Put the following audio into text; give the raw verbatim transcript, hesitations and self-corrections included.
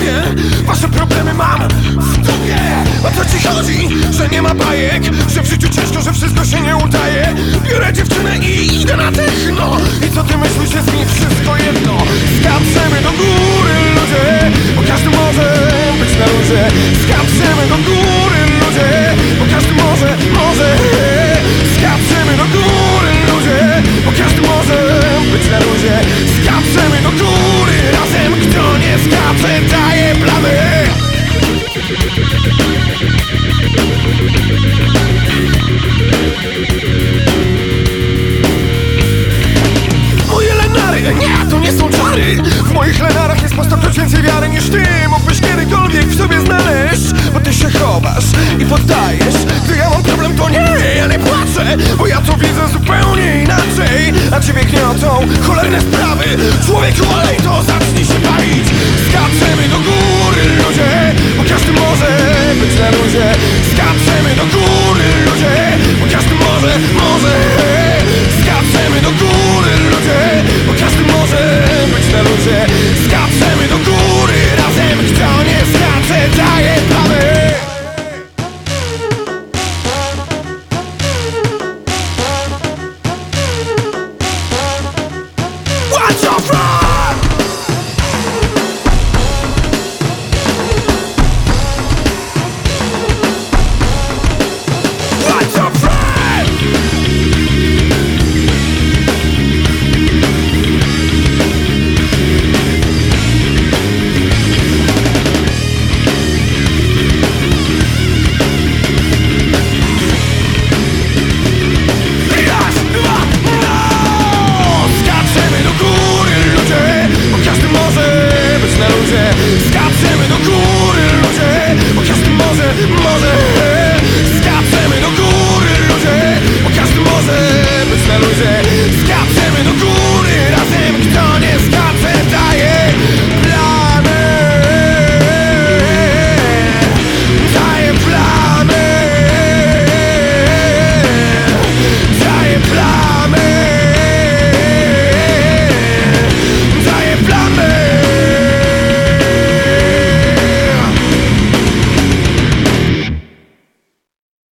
sobie, wasze problemy mam w dupie. O co ci chodzi? Że nie ma bajek, że w życiu ciężko, że wszystko się nie udaje. Biorę dziewczynę i idę na techno. I co ty myślisz, jest mi wszystko jedno? Skaczemy do góry, ludzie, bo każdy może być na luzie. Skaczemy do góry, ludzie, bo każdy może, może. Skaczemy do góry, ludzie, bo każdy może być na luzie. Skaczemy do góry razem, kto nie skacze, daje plamy. Moje lenary, nie, to nie są czary. W moich lenarach jest po stokroć więcej wiary niż ty mógłbyś kiedykolwiek w sobie znaleźć. Bo ty się chowasz i poddajesz. Gdy ja mam problem, to nie, ja nie płaczę, bo ja to widzę zupełnie inaczej. A ciebie gniotą cholerne sprawy. Człowieku, olej to, zacznij się bawić. Skaczemy do góry, ludzie, bo każdy może być na luzie. Skaczemy do góry, ludzie, bo każdy może, może. Skaczemy do góry, ludzie, bo każdy może być na luzie. Skaczemy do góry razem, kto nie skacze, daje plamy. Watch your front! Watch your front! Raz, dwa, no! Skaczemy do góry, ludzie, bo każdy może być na luzie. Skaczemy do góry, ludzie, bo każdy może, może.